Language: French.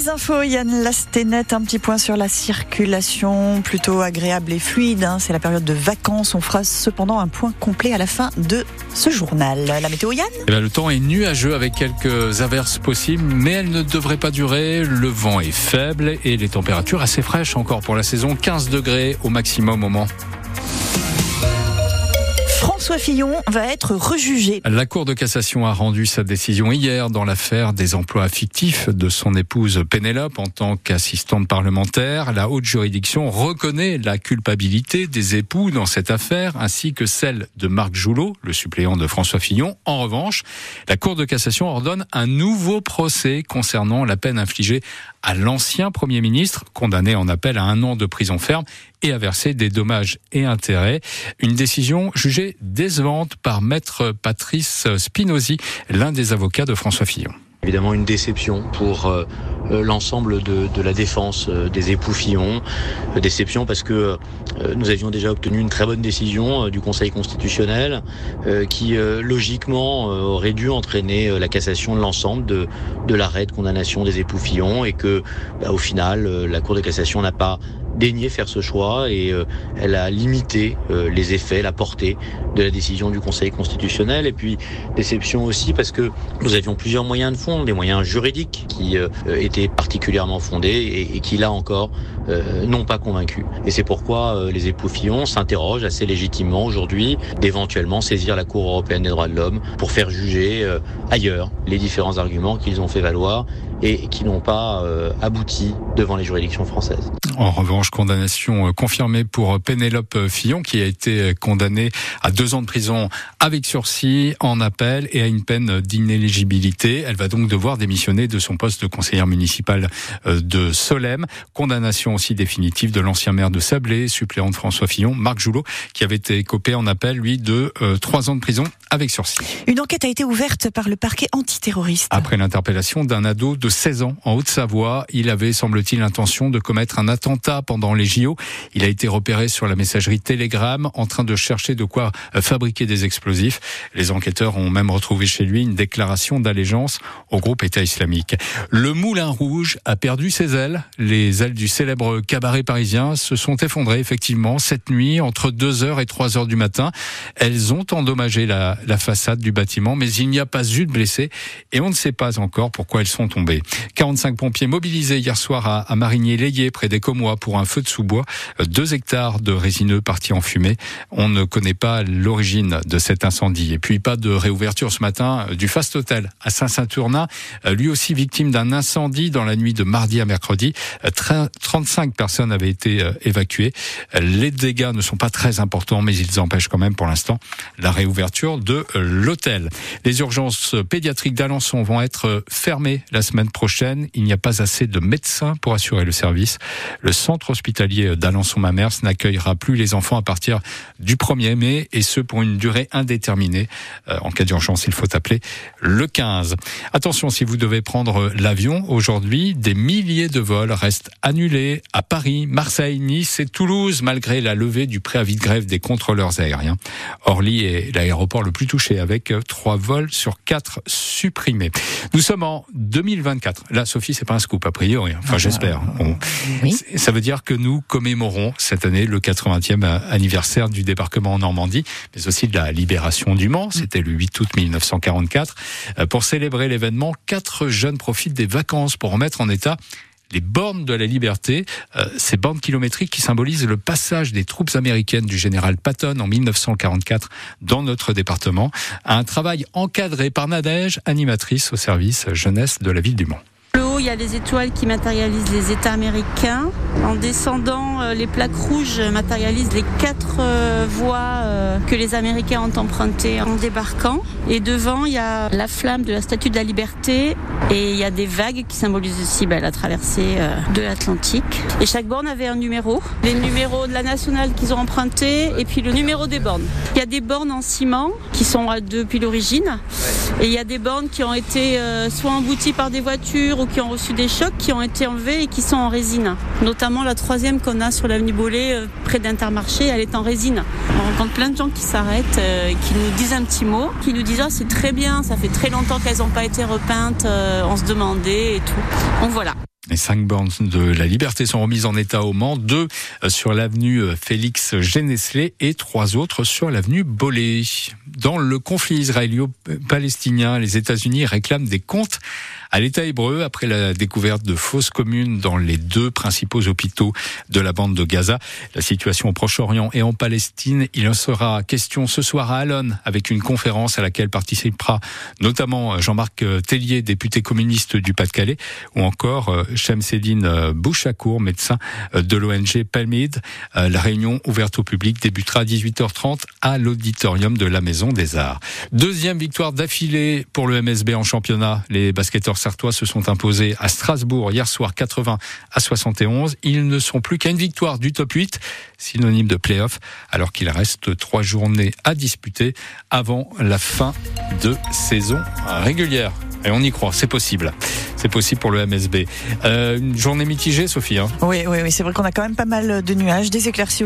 Les infos, Yann Lastenet, un petit point sur la circulation, plutôt agréable et fluide. C'est la période de vacances. On fera cependant un point complet à la fin de ce journal. La météo, Yann ? Le temps est nuageux avec quelques averses possibles, mais elles ne devraient pas durer. Le vent est faible et les températures assez fraîches encore pour la saison. 15 degrés au maximum au Mans. François Fillon va être rejugé. La Cour de cassation a rendu sa décision hier dans l'affaire des emplois fictifs de son épouse Pénélope en tant qu'assistante parlementaire. La haute juridiction reconnaît la culpabilité des époux dans cette affaire ainsi que celle de Marc Joulot, le suppléant de François Fillon. En revanche, la Cour de cassation ordonne un nouveau procès concernant la peine infligée à l'ancien Premier ministre, condamné en appel à 1 an de prison ferme et à verser des dommages et intérêts. Une décision jugée décevante par maître Patrice Spinozzi, l'un des avocats de François Fillon. Évidemment une déception pour l'ensemble de la défense des époux Fillon. Déception parce que nous avions déjà obtenu une très bonne décision du Conseil constitutionnel qui logiquement aurait dû entraîner la cassation de l'ensemble de l'arrêt de condamnation des époux Fillon et que au final la Cour de cassation n'a pas daigné faire ce choix et elle a limité les effets, la portée de la décision du Conseil constitutionnel. Et puis déception aussi parce que nous avions plusieurs moyens de fond, des moyens juridiques qui étaient particulièrement fondés et qui là encore n'ont pas convaincu. Et c'est pourquoi les époux Fillon s'interrogent assez légitimement aujourd'hui d'éventuellement saisir la Cour européenne des droits de l'homme pour faire juger ailleurs les différents arguments qu'ils ont fait valoir et qui n'ont pas abouti devant les juridictions françaises. En revanche, condamnation confirmée pour Pénélope Fillon qui a été condamnée à 2 ans de prison avec sursis en appel et à une peine d'inéligibilité. Elle va donc devoir démissionner de son poste de conseillère municipale de Solesmes. Condamnation aussi définitive de l'ancien maire de Sablé, suppléant de François Fillon, Marc Joulot, qui avait été écopé en appel, lui, de 3 ans de prison avec sursis. Une enquête a été ouverte par le parquet antiterroriste. Après l'interpellation d'un ado de 16 ans en Haute-Savoie, il avait, semble-t-il, l'intention de commettre un attentat pendant les JO. Il a été repéré sur la messagerie Telegram en train de chercher de quoi fabriquer des explosifs. Les enquêteurs ont même retrouvé chez lui une déclaration d'allégeance au groupe État islamique. Le Moulin Rouge a perdu ses ailes. Les ailes du célèbre cabaret parisien se sont effondrées effectivement cette nuit entre 2h et 3h du matin. Elles ont endommagé la façade du bâtiment, mais il n'y a pas eu de blessés et on ne sait pas encore pourquoi elles sont tombées. 45 pompiers mobilisés hier soir à Marigné-Layé près des Commois pour un feu de sous-bois. 2 hectares de résineux partis en fumée. On ne connaît pas l'origine de cet incendie. Et puis pas de réouverture ce matin du Fast Hotel à Saint-Saturnin, lui aussi victime d'un incendie dans la nuit de mardi à mercredi. 35 personnes avaient été évacuées. Les dégâts ne sont pas très importants, mais ils empêchent quand même pour l'instant la réouverture de l'hôtel. Les urgences pédiatriques d'Alençon vont être fermées la semaine prochaine. Il n'y a pas assez de médecins pour assurer le service. Le centre hospitalier d'Alençon-Mamers n'accueillera plus les enfants à partir du 1er mai et ce pour une durée indéterminée. En cas d'urgence, il faut appeler le 15. Attention, si vous devez prendre l'avion aujourd'hui, des milliers de vols restent annulés à Paris, Marseille, Nice et Toulouse malgré la levée du préavis de grève des contrôleurs aériens. Orly est l'aéroport le plus touché avec 3 vols sur 4 supprimés. Nous sommes en 2024. Là, Sophie, c'est pas un scoop a priori. Enfin, j'espère. Bon. Oui. Ça veut dire que nous commémorons cette année le 80e anniversaire du débarquement en Normandie, mais aussi de la libération du Mans. C'était le 8 août 1944. Pour célébrer l'événement, 4 jeunes profitent des vacances pour remettre en état les bornes de la liberté, ces bornes kilométriques qui symbolisent le passage des troupes américaines du général Patton en 1944 dans notre département. Un travail encadré par Nadège, animatrice au service jeunesse de la ville du Mans. Le haut, il y a les étoiles qui matérialisent les États américains. En descendant, les plaques rouges matérialisent les 4 voies que les Américains ont empruntées en débarquant. Et devant, il y a la flamme de la Statue de la Liberté et il y a des vagues qui symbolisent aussi la traversée de l'Atlantique. Et chaque borne avait un numéro. Les numéros de la nationale qu'ils ont empruntés et puis le numéro des bornes. Il y a des bornes en ciment qui sont depuis l'origine et il y a des bornes qui ont été soit embouties par des voitures ou qui ont reçu des chocs, qui ont été enlevés et qui sont en résine. Notamment la 3e qu'on a sur l'avenue Bollé, près d'Intermarché, elle est en résine. On rencontre plein de gens qui s'arrêtent, qui nous disent un petit mot, qui nous disent « Ah, c'est très bien, ça fait très longtemps qu'elles n'ont pas été repeintes, on se demandait et tout ». Donc voilà. Les 5 bornes de la Liberté sont remises en état au Mans, 2 sur l'avenue Félix Géneslé et 3 autres sur l'avenue Bollé. Dans le conflit israélo-palestinien, les États-Unis réclament des comptes à l'État hébreu après la découverte de fosses communes dans les 2 principaux hôpitaux de la bande de Gaza. La situation au Proche-Orient et en Palestine, il en sera question ce soir à Alon avec une conférence à laquelle participera notamment Jean-Marc Tellier, député communiste du Pas-de-Calais, ou encore Shamseddine Bouchakour, médecin de l'ONG Palmyre. La réunion ouverte au public débutera à 18h30 à l'auditorium de la Maison des Arts. 2e victoire d'affilée pour le MSB en championnat. Les basketteurs sartois se sont imposés à Strasbourg hier soir 80-71. Ils ne sont plus qu'à une victoire du top 8, synonyme de play-off, alors qu'il reste 3 journées à disputer avant la fin de saison régulière. Et on y croit, c'est possible. C'est possible pour le MSB. Une journée mitigée, Sophie. Oui, c'est vrai qu'on a quand même pas mal de nuages, des éclaircies